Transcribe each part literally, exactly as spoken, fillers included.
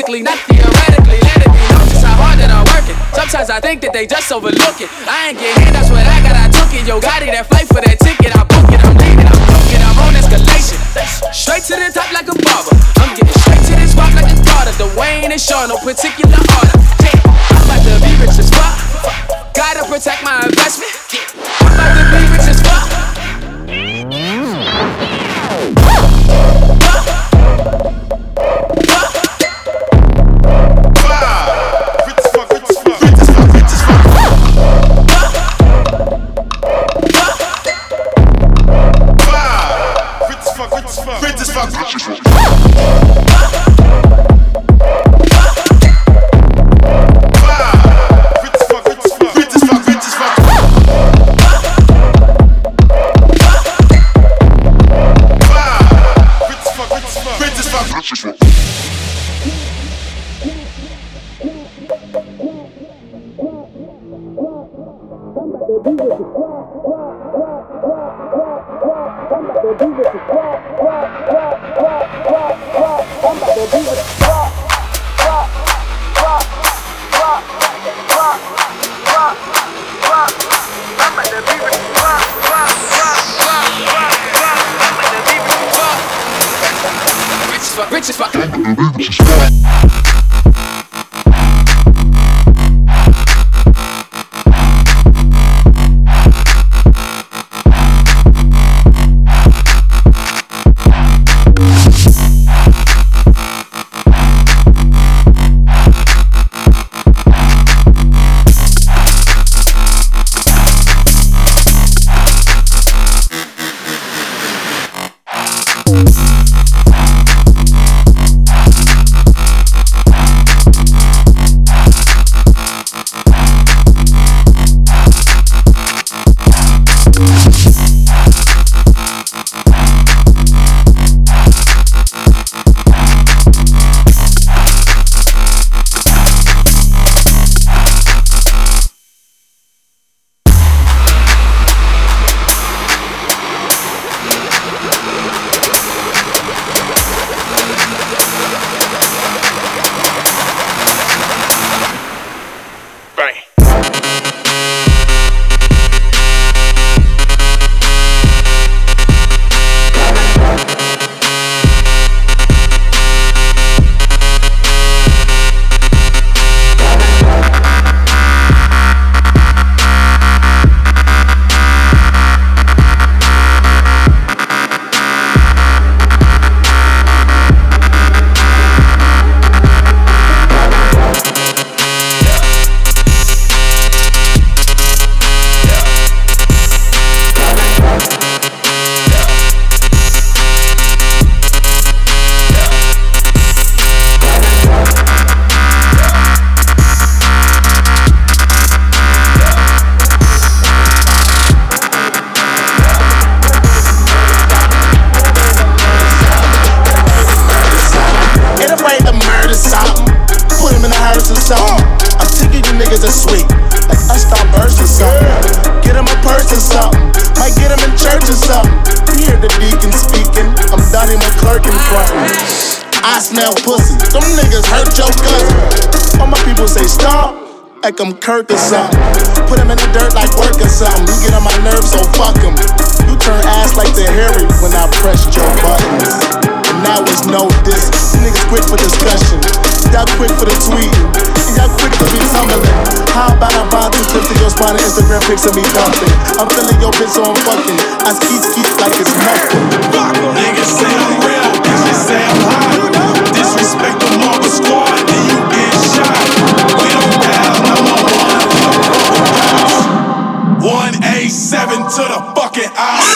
medically, not theoretically. Let it be known just how hard that I'm working. Sometimes I think that they just overlook it. I ain't get hit, that's what I got, I took it. Yo, Gotti, that flight for that ticket, I book it. I'm leaving, I'm looking, I'm on escalation. Straight to the top like a barber. I'm getting straight to this rock like a Carter. The Wayne and Sean, no particular order. I'm about to be rich as fuck. Gotta protect my investment. I'm about to be rich as fuck. Rich as fuck. Like I'm Kirk or something. Put him in the dirt like work or something. You get on my nerves, so fuck him. You turn ass like the Harry when I pressed your buttons. And now it's no diss. You niggas quick for discussion. Y'all quick for the tweeting. And y'all quick for me tumbling. How about I find two clips of your spine and Instagram pics of me dumping? I'm feeling your bitch so I'm fucking. I skeet skeet like it's nothing. Fuck, niggas say I'm real, bitches say I'm hot. Disrespect the Marvel Squad and you get shot. We don't down, I'm on one. one A seven to the fucking eye.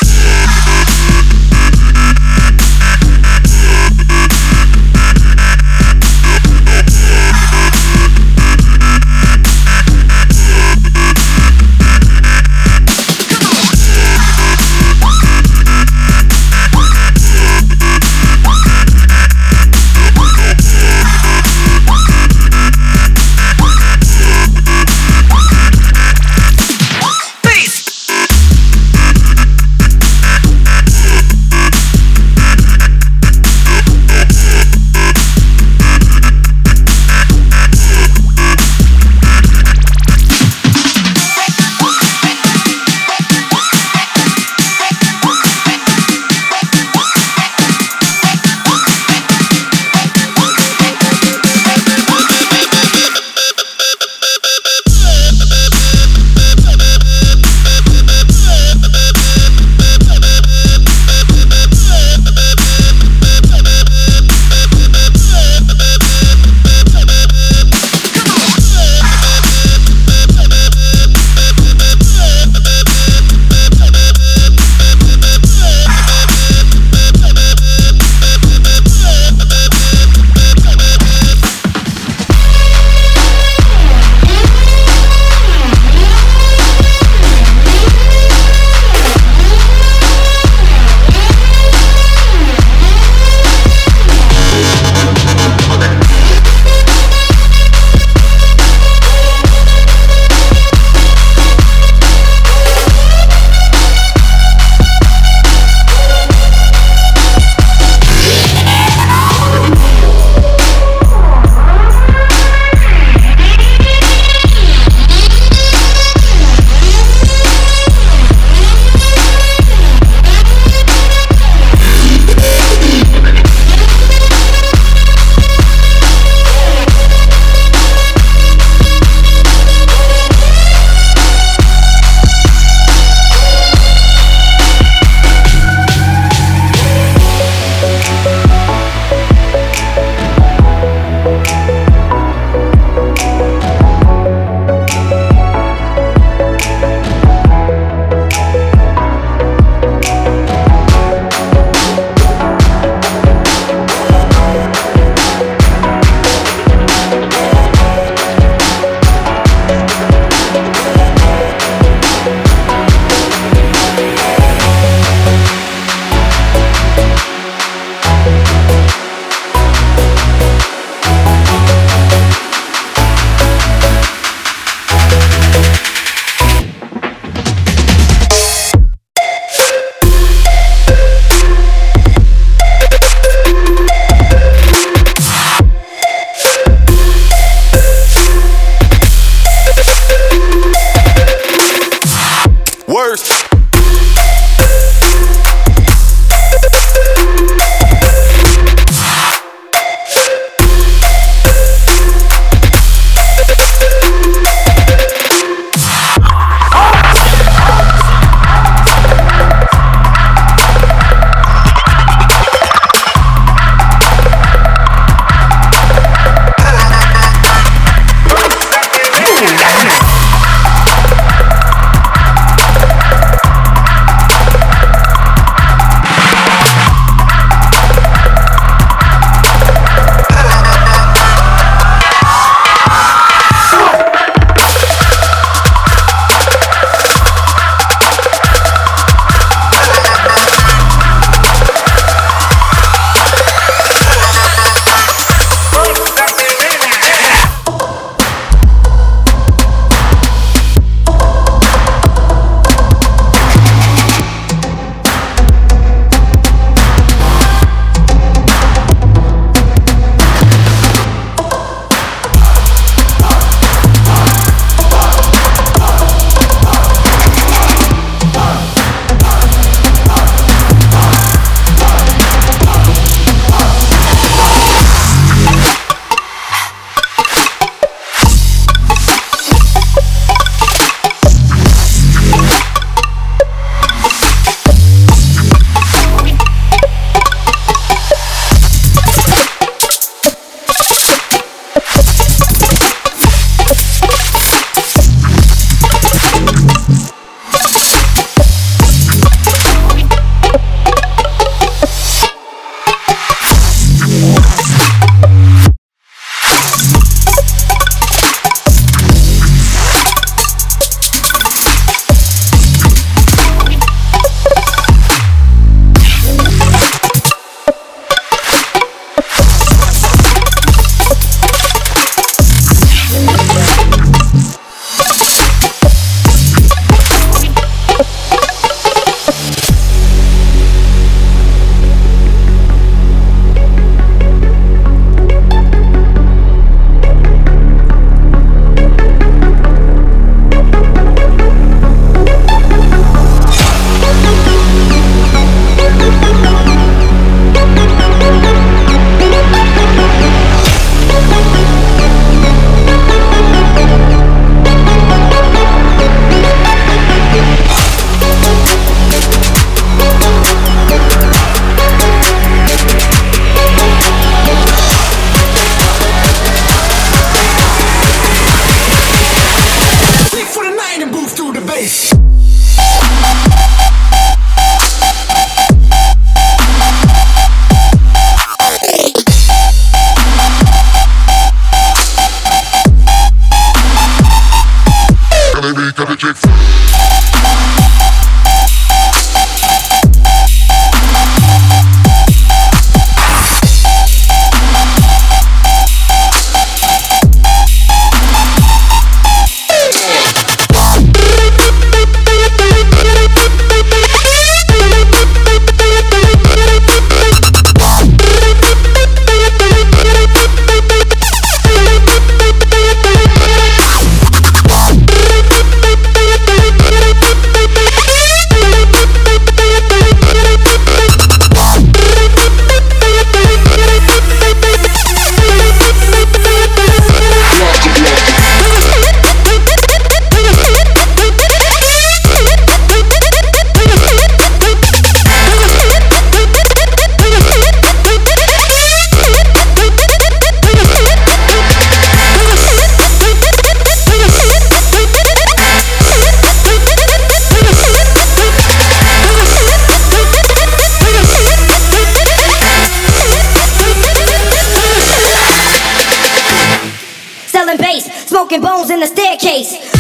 bass. Smoking bones in the staircase.